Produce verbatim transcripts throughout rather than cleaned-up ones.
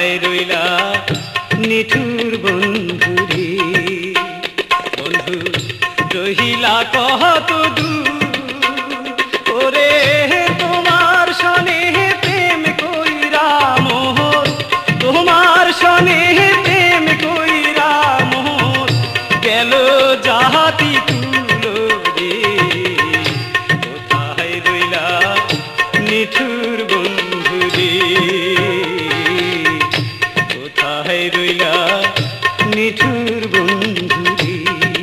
কোথায় রইলা নিঠুর বন্ধু রে বন্ধু রহিলা কত দূর ওরে তোমার সনে প্রেম কইরা মোহর তোমার সনে প্রেম কইরা মোহর গেল জাহাতি তুলো রে কোথায় রইলা নিঠুর বন্ধু রে কোথায় রইলা নিঠুর বন্ধু রে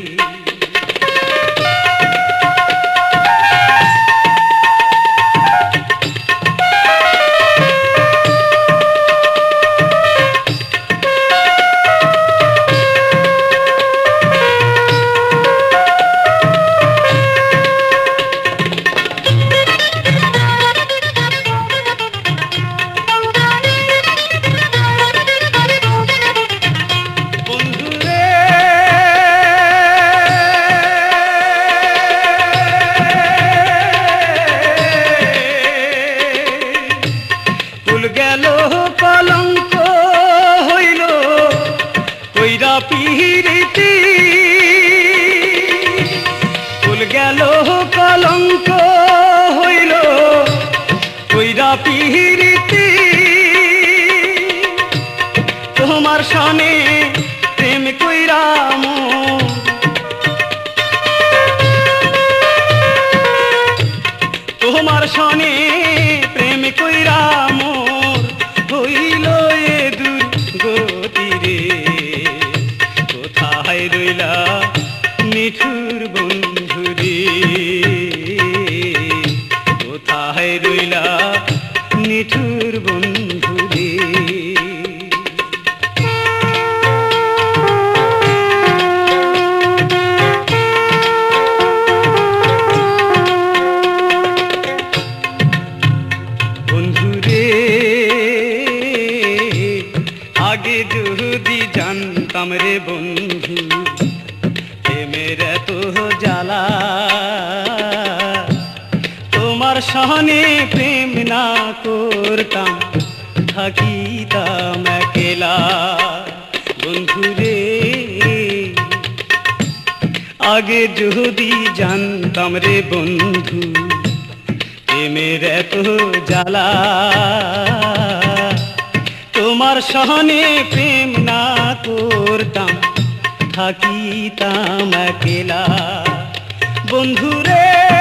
গেল কলঙ্ক হইল কইরা পিরিতি ফুল গেল কলঙ্ক হইল কইরা পিরিতি তোমার সনে প্রেম কইরা মোর তোমার সনে প্রেম কইরা মোর হইল এ দুর্গতি রে কোথায় রইলা নিঠুর বন্ধু রে কোথায় রইলা নিঠুর বন্ধু রে আগে যদি জানতাম রে বন্ধু প্রেমের এত জ্বালা তোমার সহনে প্রেম না করতাম থাকিতাম একলা বন্ধু রে আগে যদি জানতাম রে বন্ধু প্রেমের এত জ্বালা তোমার সহনে প্রেম না করতাম থাকিতাম একলা বন্ধু রে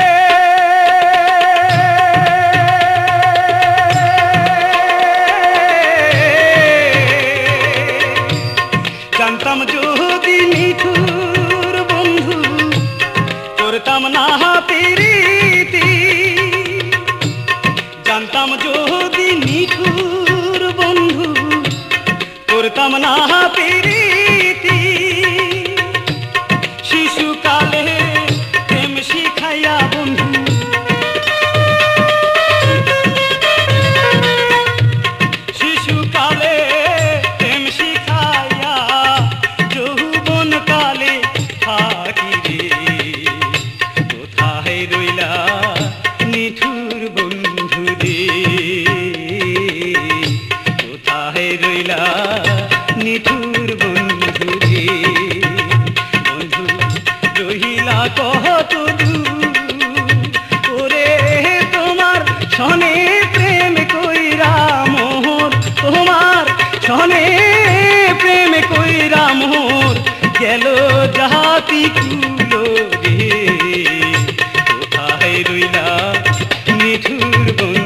জানতাম যদি নিঠুর বন্ধু করতাম না প্রীতি জানতাম যদি নিঠুর বন্ধু করতাম না প্রীতি শিশুকালে প্রেম শিখাইয়া বন্ধু শিশুকালে প্রেম শিখাইয়া যৌবন কালে থাকি রে কোথায় রইলা নিঠুর বন্ধু রে কোথায় রইলা নিঠুর বন্ধু রে বন্ধু রহিলা কত দূর ওরে তোমার সনে প্রেম কইরা মোহর তোমার সনে প্রেম কইরা মোহর গেল জাতি কুলো রে কোথায় রইলা নিঠুর বন্ধু